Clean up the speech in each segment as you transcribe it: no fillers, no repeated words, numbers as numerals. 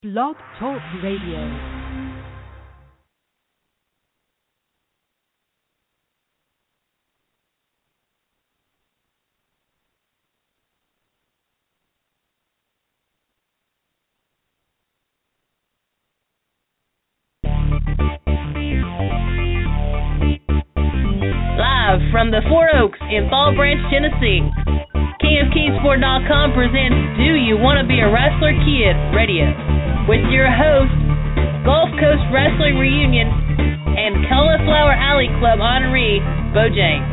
Blog Talk Radio. Live from the Four Oaks in Fall Branch, Tennessee, KingofKingsport.com presents Do You Want to Be a Wrestler Kid Radio with your host, Gulf Coast Wrestling Reunion and Cauliflower Alley Club honoree, Bo James.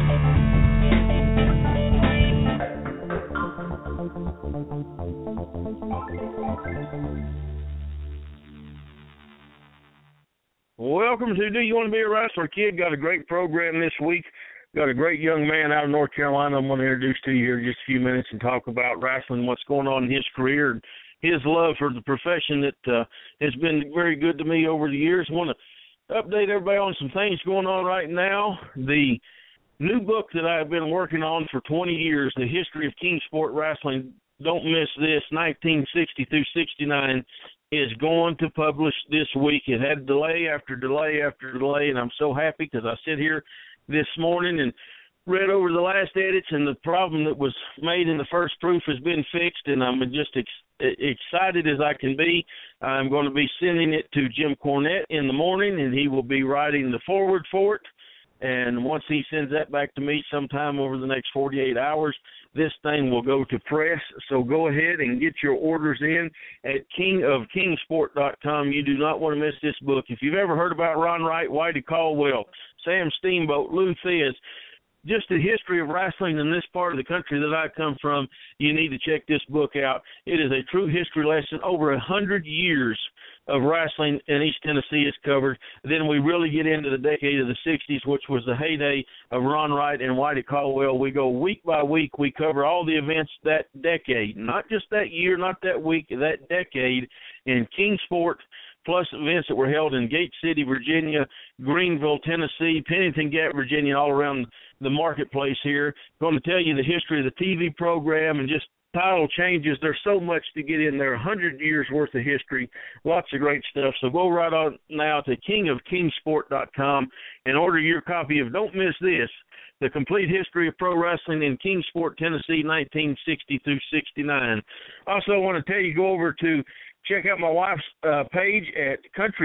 Welcome to Do You Want to Be a Wrestler Kid? Got a great program this week. Got a great young man out of North Carolina I'm going to introduce to you here in just a few minutes and talk about wrestling, what's going on in his career, and his love for the profession that has been very good to me over the years. I want to update everybody on some things going on right now. The new book that I've been working on for 20 years, The History of Kingsport Wrestling, don't miss this, 1960 through 69, is going to publish this week. It had delay after delay after delay, and I'm so happy because I sit here this morning and read over the last edits, and the problem that was made in the first proof has been fixed, and I'm just excited as I can be. I'm going to be sending it to Jim Cornette in the morning, and he will be writing the foreword for it. And once he sends that back to me sometime over the next 48 hours, this thing will go to press. So go ahead and get your orders in at KingofKingsport.com. You do not want to miss this book. If you've ever heard about Ron Wright, Whitey Caldwell, Sam Steamboat, Lou Thesz, just the history of wrestling in this part of the country that I come from, you need to check this book out. It is a true history lesson. Over 100 years of wrestling in East Tennessee is covered. Then we really get into the decade of the 60s, which was the heyday of Ron Wright and Whitey Caldwell. We go week by week. We cover all the events that decade, not just that year, not that week, that decade in Kingsport, plus events that were held in Gate City, Virginia, Greenville, Tennessee, Pennington Gap, Virginia, all around the marketplace here. Going to tell you the history of the TV program and just title changes. There's so much to get in there, 100 years worth of history, lots of great stuff. So go right on now to KingofKingsport.com and order your copy of Don't Miss This, The Complete History of Pro Wrestling in Kingsport, Tennessee, 1960 through 69. Also, I want to tell you, go over to check out my wife's page at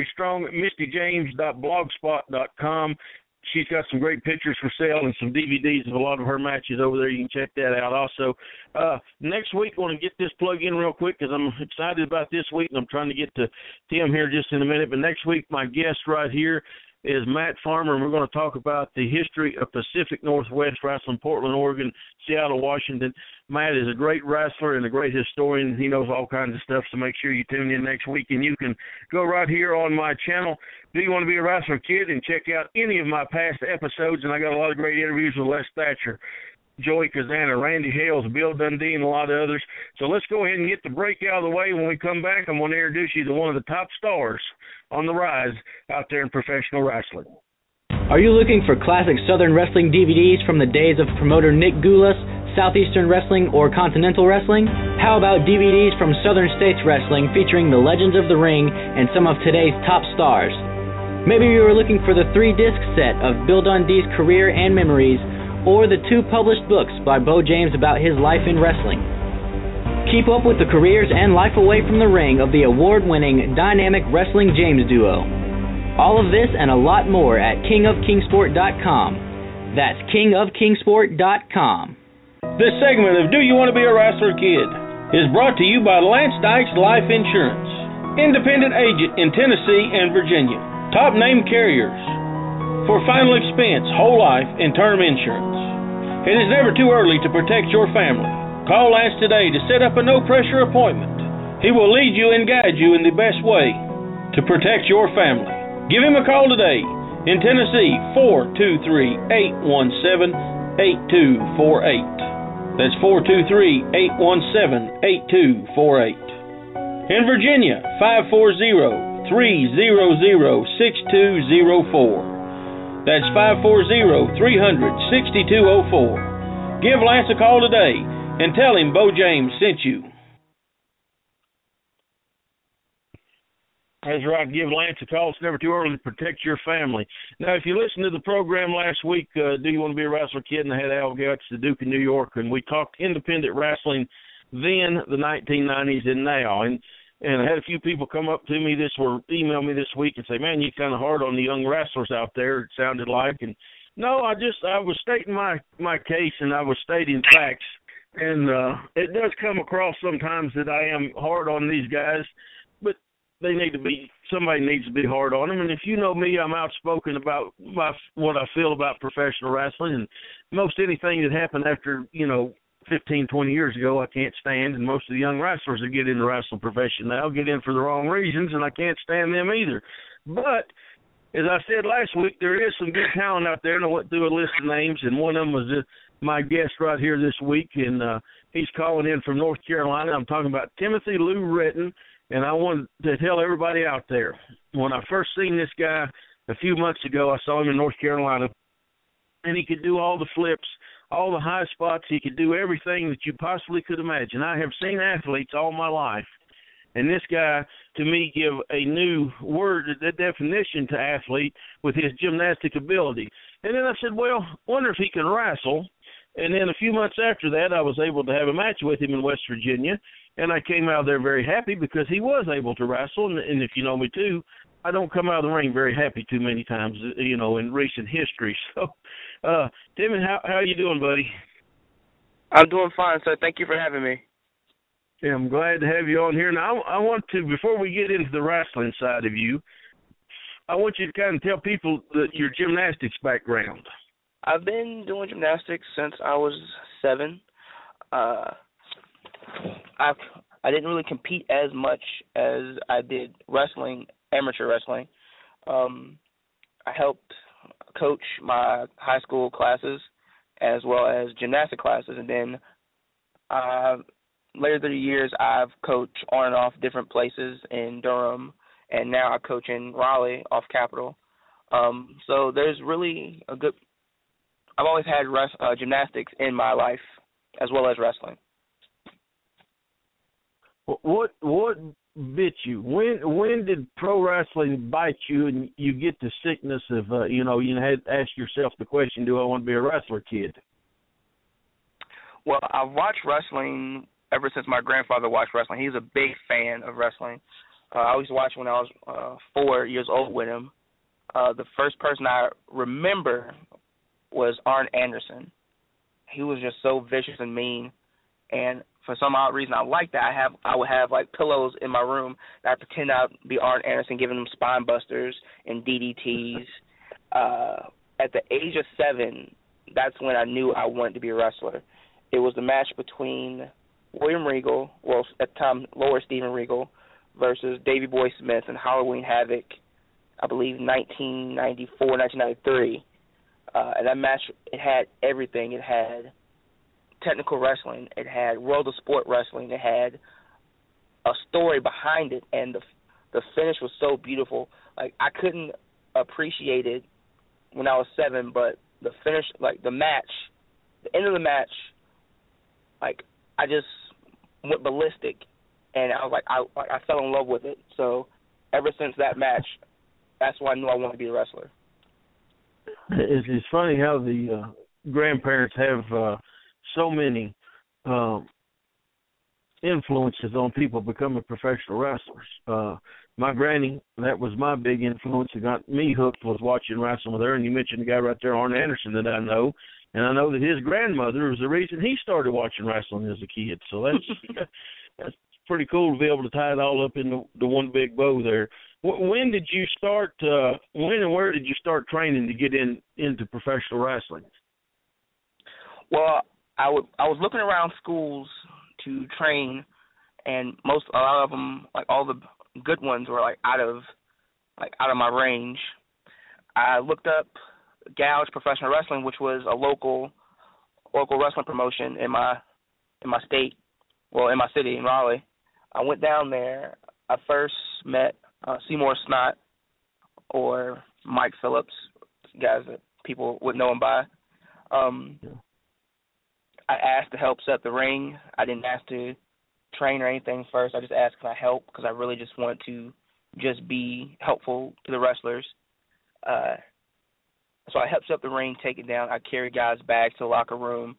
countrystrongmissyjames.blogspot.com. She's got some great pictures for sale and some DVDs of a lot of her matches over there. You can check that out. Also, next week, I want to get this plug in real quick because I'm excited about this week, and I'm trying to get to Tim here just in a minute. But next week, my guest right here is Matt Farmer, and we're going to talk about the history of Pacific Northwest Wrestling, Portland, Oregon, Seattle, Washington. Matt is a great wrestler and a great historian. He knows all kinds of stuff, so make sure you tune in next week. And you can go right here on my channel, Do You Want to Be a Wrestler Kid, and check out any of my past episodes. And I got a lot of great interviews with Les Thatcher, Joey Kazana, Randy Hales, Bill Dundee, and a lot of others. So let's go ahead and get the break out of the way. When we come back, I'm going to introduce you to one of the top stars on the rise out there in professional wrestling. Are you looking for classic Southern Wrestling DVDs from the days of promoter Nick Gulas, Southeastern Wrestling, or Continental Wrestling? How about DVDs from Southern States Wrestling featuring the legends of the ring and some of today's top stars? Maybe you are looking for the 3-disc set of Bill Dundee's career and memories, or the 2 published books by Bo James about his life in wrestling. Keep up with the careers and life away from the ring of the award-winning Dynamic Wrestling James duo. All of this and a lot more at KingofKingsport.com. That's KingofKingsport.com. This segment of Do You Want to Be a Wrestler Kid is brought to you by Lance Dykes Life Insurance, independent agent in Tennessee and Virginia. Top name carriers for final expense, whole life, and term insurance. It is never too early to protect your family. Call Lance today to set up a no-pressure appointment. He will lead you and guide you in the best way to protect your family. Give him a call today in Tennessee, 423-817-8248. That's 423-817-8248. In Virginia, 540-300-6204. That's 540-300-6204. Give Lance a call today and tell him Bo James sent you. That's right. Give Lance a call. It's never too early to protect your family. Now, if you listened to the program last week, Do You Want to Be a Wrestler Kid? And I had Al Gutz, the Duke of New York, and we talked independent wrestling then, the 1990s, and now. And I had a few people come up to me email me this week and say, man, you're kind of hard on the young wrestlers out there, it sounded like. And no, I was stating my case, and I was stating facts. And it does come across sometimes that I am hard on these guys, but somebody needs to be hard on them. And if you know me, I'm outspoken about what I feel about professional wrestling, and most anything that happened after 15, 20 years ago, I can't stand. And most of the young wrestlers that get in the wrestling profession now get in for the wrong reasons, and I can't stand them either. But as I said last week, there is some good talent out there, and I went through a list of names, and one of them was my guest right here this week, and he's calling in from North Carolina. I'm talking about Timothy Lou Retton. And I wanted to tell everybody out there, when I first seen this guy a few months ago, I saw him in North Carolina, and he could do all the flips, all the high spots. He could do everything that you possibly could imagine. I have seen athletes all my life, and this guy, to me, give a new word, a definition to athlete with his gymnastic ability. And then I said, well, wonder if he can wrestle. And then a few months after that, I was able to have a match with him in West Virginia. And I came out of there very happy because he was able to wrestle. And if you know me, too, I don't come out of the ring very happy too many times, in recent history. So, Timmy, how you doing, buddy? I'm doing fine, sir. Thank you for having me. Yeah, I'm glad to have you on here. Now, I want to, before we get into the wrestling side of you, I want you to kind of tell people your gymnastics background. I've been doing gymnastics since I was 7. I didn't really compete as much as I did wrestling, amateur wrestling. I helped coach my high school classes as well as gymnastic classes, and then later through the years I've coached on and off different places in Durham, and now I coach in Raleigh off Capitol. So there's really I've always had gymnastics in my life as well as wrestling. What bit you? When did pro wrestling bite you and you get the sickness of you had to ask yourself the question, do I want to be a wrestler kid? Well, I've watched wrestling ever since my grandfather watched wrestling. He's a big fan of wrestling. I used to watch when I was 4 years old with him. The first person I remember was Arn Anderson. He was just so vicious and mean, and for some odd reason, I liked that. I would have like pillows in my room that I pretend I'd be Arn Anderson, giving them spine busters and DDTs. At the age of 7, that's when I knew I wanted to be a wrestler. It was the match between William Regal, well, at the time, Lower Steven Regal, versus Davey Boy Smith in Halloween Havoc, I believe 1994, 1993. And that match, it had everything. It had technical wrestling, it had World of Sport wrestling, it had a story behind it, and the finish was so beautiful. Like, I couldn't appreciate it when I was 7, but the finish, like the match, the end of the match, like I just went ballistic, and I was like, I fell in love with it. So ever since that match, that's why I knew I wanted to be a wrestler. It's funny how the grandparents have so many influences on people becoming professional wrestlers. My granny, that was my big influence that got me hooked, was watching wrestling with her. And you mentioned the guy right there, Arn Anderson, that I know. And I know that his grandmother was the reason he started watching wrestling as a kid. So that's pretty cool to be able to tie it all up in the one big bow there. When did you start, when and where did you start training to get into professional wrestling? Well, I was looking around schools to train, and a lot of them, like all the good ones, were out of my range. I looked up Gouge Professional Wrestling, which was a local wrestling promotion in my state, well, in my city in Raleigh. I went down there. I first met Seymour Snot or Mike Phillips, guys that people would know him by. I asked to help set the ring. I didn't ask to train or anything first. I just asked, can I help? Because I really just wanted to just be helpful to the wrestlers. So I helped set up the ring, take it down. I carry guys' bags to the locker room.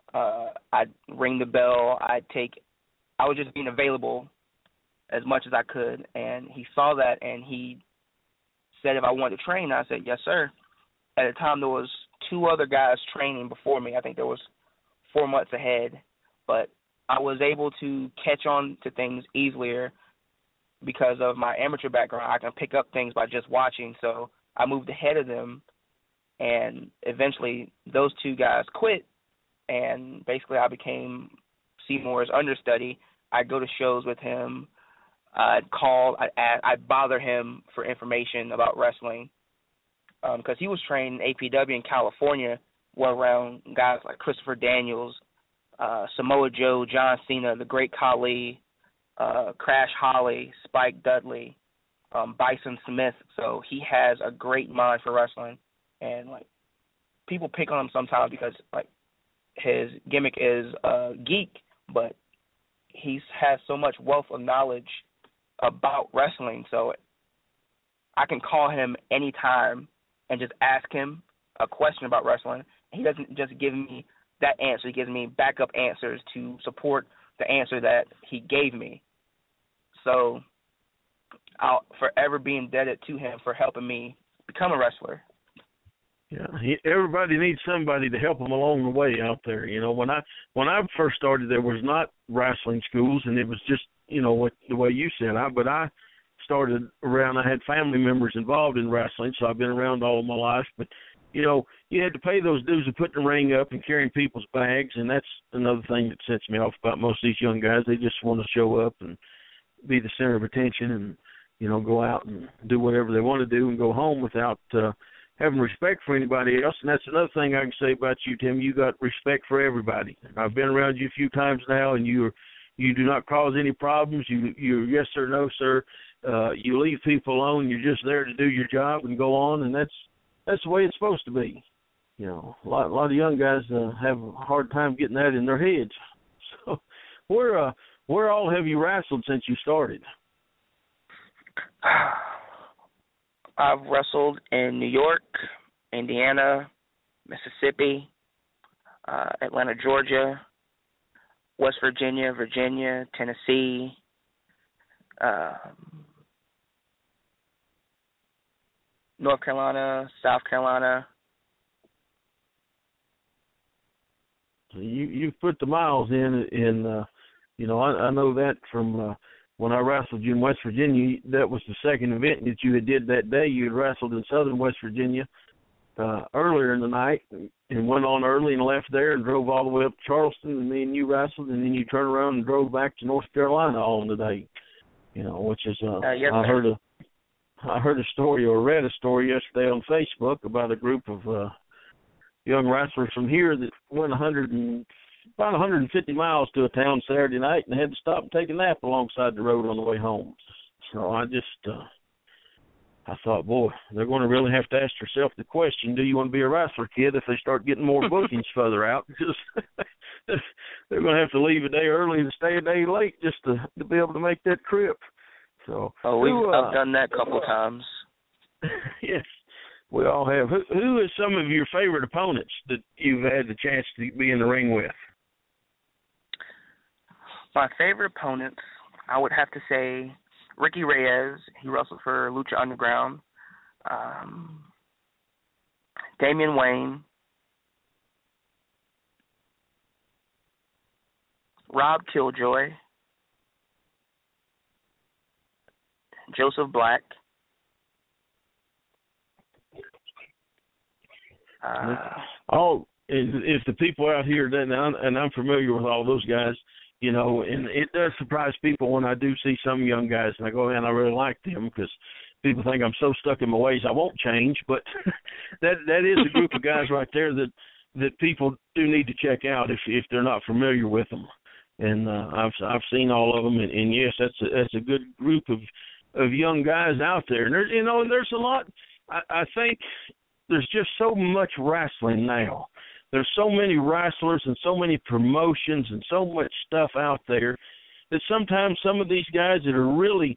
I'd ring the bell. I was just being available as much as I could, and he saw that, and he said if I wanted to train. I said, yes, sir. At the time, there was 2 other guys training before me. I think there was 4 months ahead, but I was able to catch on to things easier because of my amateur background. I can pick up things by just watching, so I moved ahead of them, and eventually those 2 guys quit, and basically I became Seymour's understudy. I'd go to shows with him. I'd call, I'd bother him for information about wrestling because he was trained in APW in California, where around guys like Christopher Daniels, Samoa Joe, John Cena, the Great Khali, Crash Holly, Spike Dudley, Bison Smith. So he has a great mind for wrestling, and like people pick on him sometimes because like his gimmick is geek, but he has so much wealth of knowledge about wrestling. So I can call him anytime and just ask him a question about wrestling. He doesn't just give me that answer. He gives me backup answers to support the answer that he gave me. So I'll forever be indebted to him for helping me become a wrestler. Yeah, everybody needs somebody to help them along the way out there. You know, when I first started, there was not wrestling schools, and it was just, you know, the way you said. But I started around. I had family members involved in wrestling, so I've been around all of my life. But you know, you had to pay those dues of putting the ring up and carrying people's bags, and that's another thing that sets me off about most of these young guys. They just want to show up and be the center of attention, and you know, go out and do whatever they want to do and go home without having respect for anybody else. And that's another thing I can say about you, Tim. You got respect for everybody. I've been around you a few times now, and you do not cause any problems. You're yes sir, no sir. You leave people alone. You're just there to do your job and go on, and that's the way it's supposed to be. You know, a lot of young guys have a hard time getting that in their heads. So, where all have you wrestled since you started? I've wrestled in New York, Indiana, Mississippi, Atlanta, Georgia, West Virginia, Tennessee, North Carolina, South Carolina. You've put the miles in, you know, I know that from when I wrestled you in West Virginia. That was the second event that you had did that day. You had wrestled in southern West Virginia earlier in the night and went on early and left there and drove all the way up to Charleston, and then you wrestled, and then you turned around and drove back to North Carolina all in the day. You know, which is yes, I heard a story or read a story yesterday on Facebook about a group of young wrestlers from here that went about 150 miles to a town Saturday night and had to stop and take a nap alongside the road on the way home. So I just, I thought, boy, they're going to really have to ask themselves the question, do you want to be a wrestler, kid, if they start getting more bookings further out? Because they're going to have to leave a day early and stay a day late just to be able to make that trip. So, I've done that a couple of times. Yes, we all have. Who is some of your favorite opponents that you've had the chance to be in the ring with? My favorite opponents, I would have to say Ricky Reyes. He wrestled for Lucha Underground. Damian Wayne. Rob Killjoy. Joseph Black. If the people out here, and I'm familiar with all those guys, you know, and it does surprise people when I do see some young guys, and I go, man, I really like them, because people think I'm so stuck in my ways I won't change. But that is a group of guys right there that people do need to check out if they're not familiar with them. And I've seen all of them, and yes, that's a good group of young guys out there. And there's a lot. I think there's just so much wrestling now. There's so many wrestlers and so many promotions and so much stuff out there that sometimes some of these guys that are really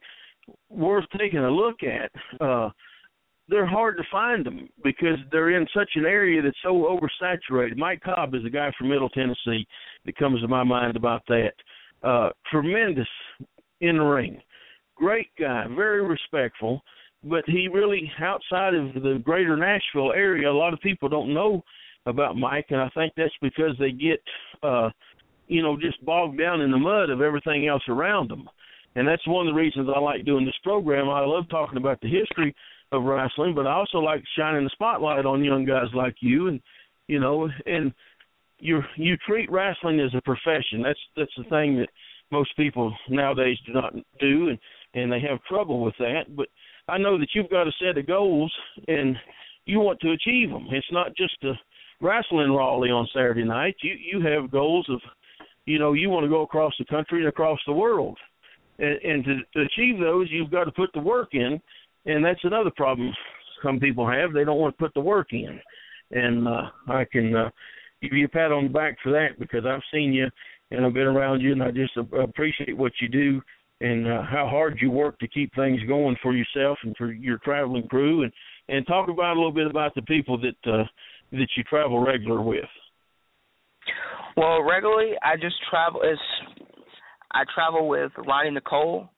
worth taking a look at. They're hard to find them because they're in such an area that's so oversaturated. Mike Cobb is a guy from Middle Tennessee that comes to my mind about that. Tremendous in the ring. Great guy, very respectful, but he really, outside of the greater Nashville area, a lot of people don't know about Mike, and I think that's because they get, just bogged down in the mud of everything else around them. And that's one of the reasons I like doing this program. I love talking about the history of wrestling, but I also like shining the spotlight on young guys like you, and and you treat wrestling as a profession. That's the thing that most people nowadays do not do, and they have trouble with that. But I know that you've got a set of goals, and you want to achieve them. It's not just a wrestling Raleigh on Saturday night. You have goals of, you want to go across the country and across the world. And to achieve those, you've got to put the work in. And that's another problem some people have. They don't want to put the work in. And I can give you a pat on the back for that because I've seen you and I've been around you, and I just appreciate what you do and how hard you work to keep things going for yourself and for your traveling crew. And talk about a little bit about the people that you travel regular with. Well, regularly I just travel. I travel with Ronnie Nicole.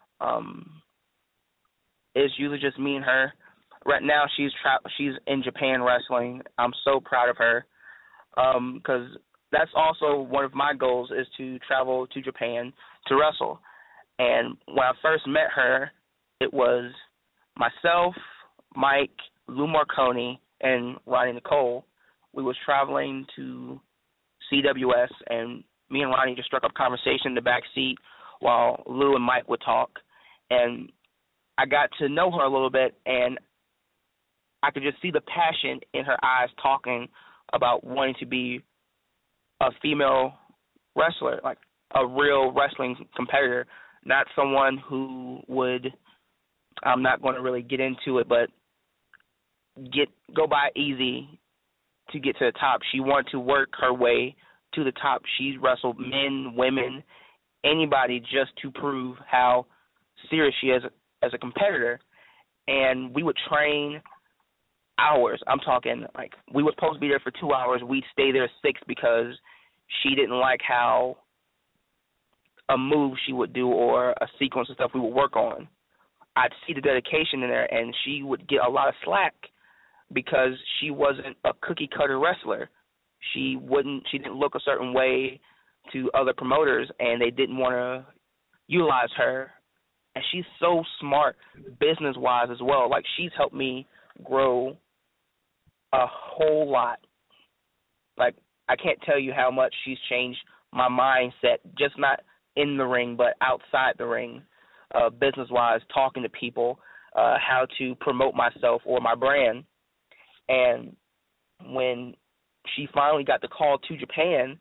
It's usually just me and her. Right now, she's in Japan wrestling. I'm so proud of her because that's also one of my goals is to travel to Japan to wrestle. And when I first met her, it was myself, Mike, Lou Marconi, and Ronnie Nicole. We was traveling to CWS, and me and Ronnie just struck up conversation in the back seat while Lou and Mike would talk. And I got to know her a little bit, and I could just see the passion in her eyes talking about wanting to be a female wrestler, like a real wrestling competitor, not someone who would, I'm not going to really get into it, but go by easy to get to the top. She wanted to work her way to the top. She's wrestled men, women, anybody just to prove how serious she is as a competitor. And we would train hours. I'm talking like we were supposed to be there for 2 hours. We'd stay there 6 because she didn't like how a move she would do or a sequence of stuff we would work on. I'd see the dedication in there, and she would get a lot of slack because she wasn't a cookie-cutter wrestler. She didn't look a certain way to other promoters, and they didn't want to utilize her. And she's so smart business-wise as well. Like, she's helped me grow a whole lot. Like, I can't tell you how much she's changed my mindset, just not in the ring, but outside the ring, business-wise, talking to people, how to promote myself or my brand. And when she finally got the call to Japan,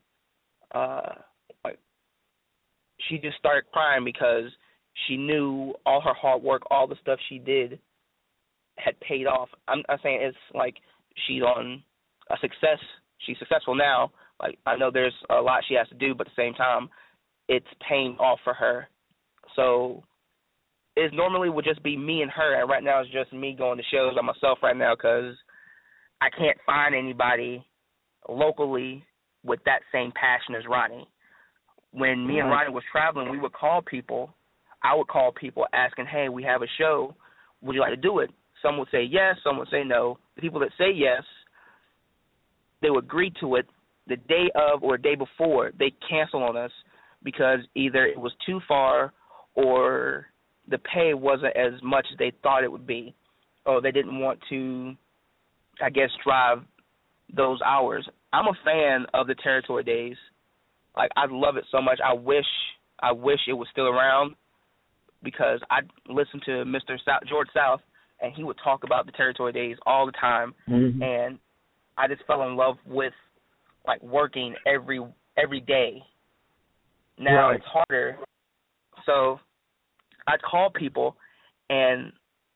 she just started crying because she knew all her hard work, all the stuff she did had paid off. I'm saying it's like she's on a success. She's successful now. Like, I know there's a lot she has to do, but at the same time, it's paying off for her. So it normally would just be me and her, and right now it's just me going to shows by myself right now because I can't find anybody locally with that same passion as Ronnie. When me and Ronnie was traveling, we would call people. I would call people asking, hey, we have a show. Would you like to do it? Some would say yes, some would say no. The people that say yes, they would agree to it. The day of or day before, they cancel on us because either it was too far or the pay wasn't as much as they thought it would be, or they didn't want to, I guess, drive those hours. I'm a fan of the territory days. Like, I love it so much. I wish it was still around because I listened to Mr. George South, and he would talk about the territory days all the time, and I just fell in love with, like, working every day. Now It's harder. So I'd call people, and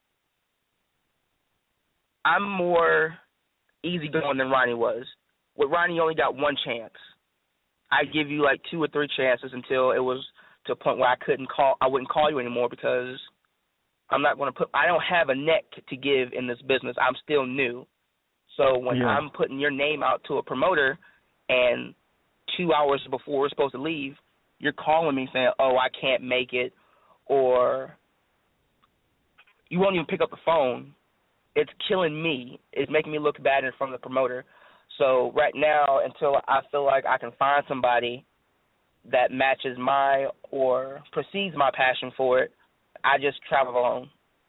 I'm more easygoing than Ronnie was. With Ronnie, you only got one chance. I'd give you like 2 or 3 chances until it was to a point where I wouldn't call you anymore because I'm not going to put. I don't have a neck to give in this business. I'm still new. So when I'm putting your name out to a promoter, and 2 hours before we're supposed to leave, you're calling me saying, "Oh, I can't make it," or you won't even pick up the phone. It's killing me. It's making me look bad in front of the promoter. So right now, until I feel like I can find somebody that matches my or precedes my passion for it, I just travel alone.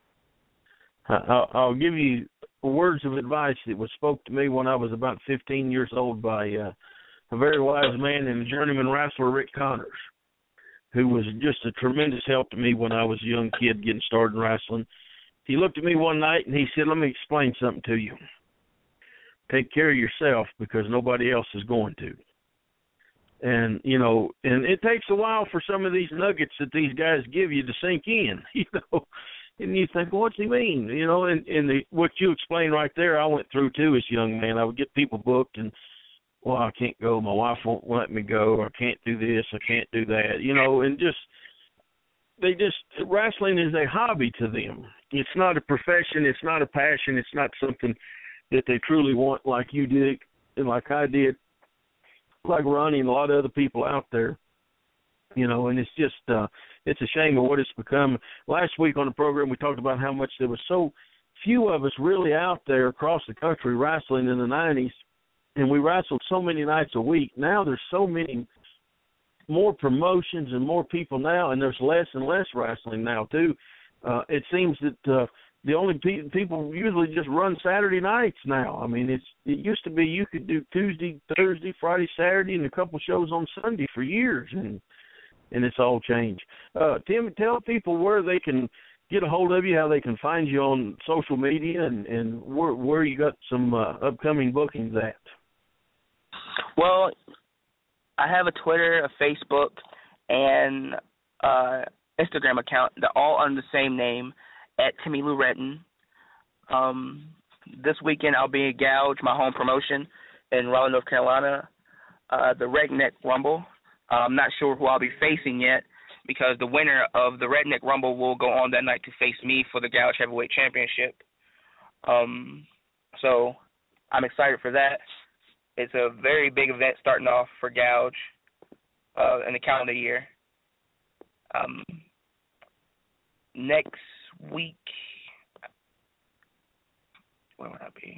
I'll give you words of advice that was spoke to me when I was about 15 years old by a very wise man and journeyman wrestler, Rick Connors, who was just a tremendous help to me when I was a young kid getting started in wrestling. He looked at me one night and he said, "Let me explain something to you. Take care of yourself because nobody else is going to." And, you know, and it takes a while for some of these nuggets that these guys give you to sink in, you know. And you think, well, what's he mean? You know, and what you explained right there, I went through too as a young man. I would get people booked and, well, I can't go. My wife won't let me go. Or I can't do this. I can't do that. You know, and wrestling is a hobby to them. It's not a profession. It's not a passion. It's not something that they truly want like you did and like I did, like Ronnie and a lot of other people out there, you know, and it's just, it's a shame of what it's become. Last week on the program, we talked about how much there was so few of us really out there across the country wrestling in the 90s, and we wrestled so many nights a week. Now there's so many more promotions and more people now, and there's less and less wrestling now, too. It seems that the only people usually just run Saturday nights now. I mean, it used to be you could do Tuesday, Thursday, Friday, Saturday, and a couple shows on Sunday for years, and it's all changed. Tim, tell people where they can get a hold of you, how they can find you on social media, and where you got some upcoming bookings at. Well, I have a Twitter, a Facebook, and Instagram account. They're all under the same name, at Timmy Lou Retton. This weekend I'll be at Gouge, my home promotion in Raleigh, North Carolina, the Redneck Rumble. I'm not sure who I'll be facing yet because the winner of the Redneck Rumble will go on that night to face me for the Gouge Heavyweight Championship. So I'm excited for that. It's a very big event starting off for Gouge in the calendar year. Next week, where would I be?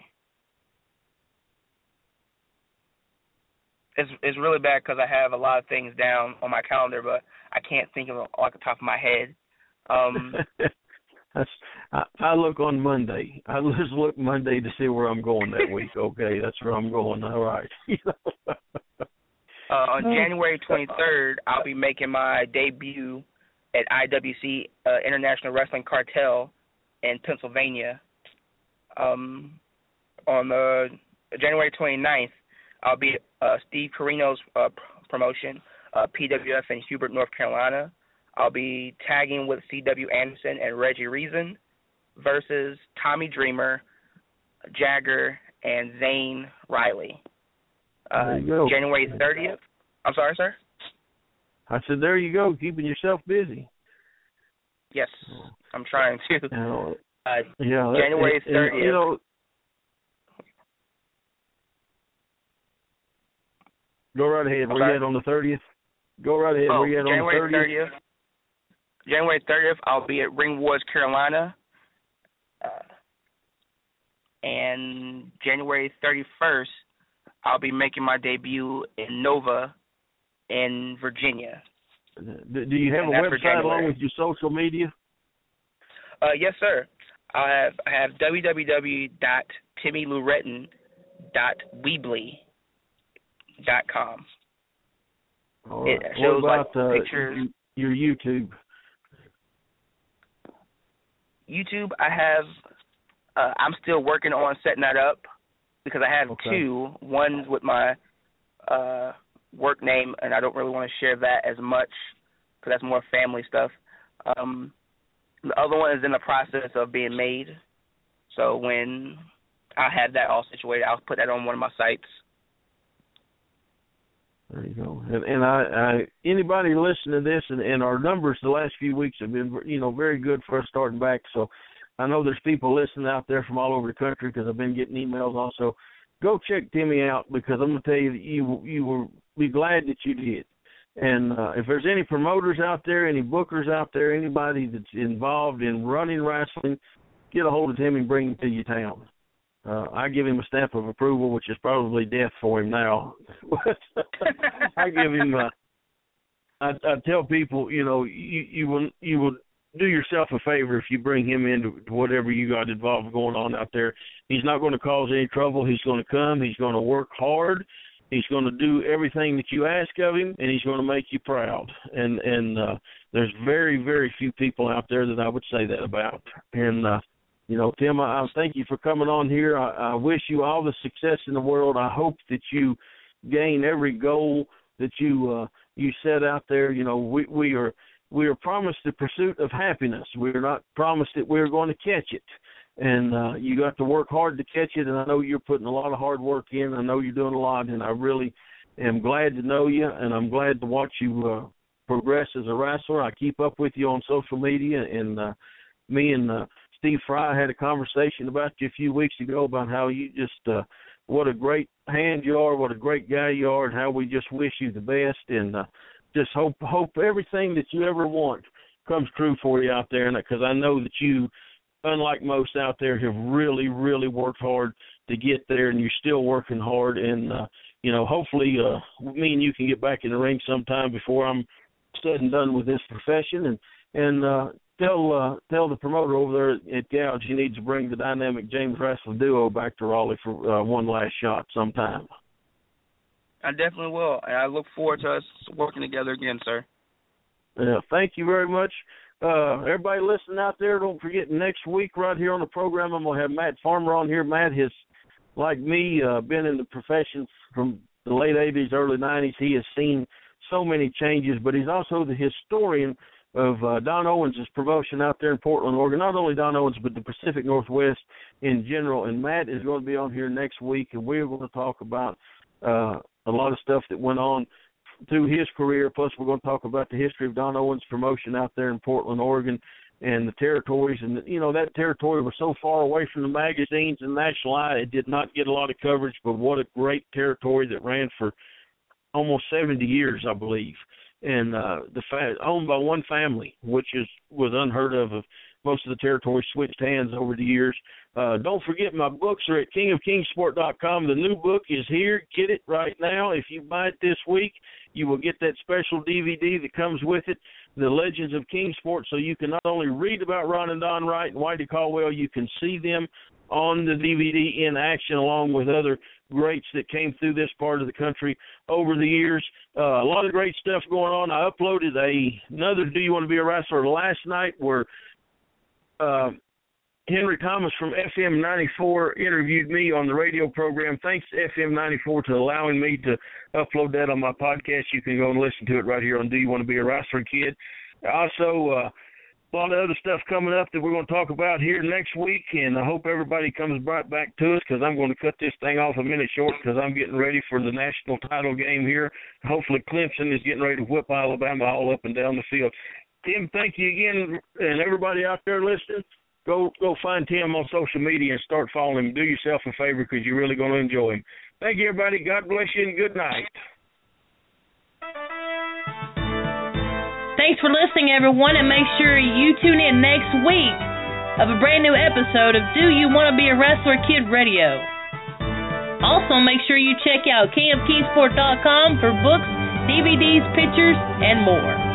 It's really bad because I have a lot of things down on my calendar, but I can't think of it off the top of my head. I look on Monday. I just look Monday to see where I'm going that week. Okay, that's where I'm going. All right. On January 23rd, I'll be making my debut at IWC International Wrestling Cartel in Pennsylvania. On January 29th, I'll be at Steve Carino's promotion, PWF in Hubert, North Carolina. I'll be tagging with C.W. Anderson and Reggie Reason versus Tommy Dreamer, Jagger, and Zane Riley. January 30th. I'm sorry, sir? I said, there you go, keeping yourself busy. Yes, I'm trying to. January 30th. And, you know, go right ahead. Where you at on the 30th? Go right ahead. Where you at on the 30th? January 30th, I'll be at Ring Wars, Carolina. And January 31st, I'll be making my debut in Nova in Virginia. Do you have a website along with your social media? Yes, sir. I have www.timmylouretton.weebly.com. All right. It shows what about like pictures. Your YouTube? YouTube, I have. I'm still working on setting that up because I have two. One's with my work name, and I don't really want to share that as much because that's more family stuff. The other one is in the process of being made. So when I have that all situated, I'll put that on one of my sites. There you go. And I anybody listening to this, and our numbers the last few weeks have been, very good for us starting back. So I know there's people listening out there from all over the country because I've been getting emails also. Go check Timmy out, because I'm going to tell you that you will be glad that you did. And if there's any promoters out there, any bookers out there, anybody that's involved in running wrestling, get a hold of Timmy and bring him to your town. I give him a stamp of approval, which is probably death for him now. I give him. I tell people, you will do yourself a favor if you bring him into whatever you got involved going on out there. He's not going to cause any trouble. He's going to come. He's going to work hard. He's going to do everything that you ask of him, and he's going to make you proud. And there's very, very few people out there that I would say that about. And Tim, I thank you for coming on here. I wish you all the success in the world. I hope that you gain every goal that you set out there. We are promised the pursuit of happiness. We're not promised that we're going to catch it. And you got to work hard to catch it, and I know you're putting a lot of hard work in. I know you're doing a lot, and I really am glad to know you, and I'm glad to watch you progress as a wrestler. I keep up with you on social media, and me and Steve Fry had a conversation about you a few weeks ago about how you just what a great hand you are, what a great guy you are, and how we just wish you the best, and just hope everything that you ever want comes true for you out there, because I know that you, unlike most out there, have really, really worked hard to get there, and you're still working hard. And, hopefully me and you can get back in the ring sometime before I'm said and done with this profession. And tell the promoter over there at Gouge he needs to bring the Dynamic James Wrestling Duo back to Raleigh for one last shot sometime. I definitely will, and I look forward to us working together again, sir. Yeah, thank you very much. Everybody listening out there, don't forget next week right here on the program, I'm going to have Matt Farmer on here. Matt has, like me, been in the profession from the late 80s, early 90s. He has seen so many changes, but he's also the historian of Don Owens' promotion out there in Portland, Oregon. Not only Don Owens, but the Pacific Northwest in general. And Matt is going to be on here next week, and we're going to talk about a lot of stuff that went on through his career, plus we're going to talk about the history of Don Owens' promotion out there in Portland, Oregon, and the territories. And, that territory was so far away from the magazines and National Eye, it did not get a lot of coverage, but what a great territory that ran for almost 70 years, I believe. And owned by one family, which was unheard of. Most of the territory switched hands over the years. Don't forget, my books are at kingofkingsport.com. The new book is here. Get it right now. If you buy it this week, you will get that special DVD that comes with it, The Legends of Kingsport, so you can not only read about Ron and Don Wright and Whitey Caldwell, you can see them on the DVD in action along with other greats that came through this part of the country over the years. A lot of great stuff going on. I uploaded another Do You Want to Be a Wrestler last night where Henry Thomas from FM 94 interviewed me on the radio program. Thanks to FM 94 to allowing me to upload that on my podcast. You can go and listen to it right here on Do You Want to Be a Wrestler, Kid? Also, a lot of other stuff coming up that we're going to talk about here next week, and I hope everybody comes right back to us because I'm going to cut this thing off a minute short because I'm getting ready for the national title game here. Hopefully Clemson is getting ready to whip Alabama all up and down the field. Tim, thank you again, and everybody out there listening, go find Tim on social media and start following him. Do yourself a favor because you're really going to enjoy him. Thank you, everybody. God bless you, and good night. Thanks for listening, everyone, and make sure you tune in next week of a brand new episode of Do You Want to Be a Wrestler Kid Radio. Also, make sure you check out kingofkingsport.com for books, DVDs, pictures, and more.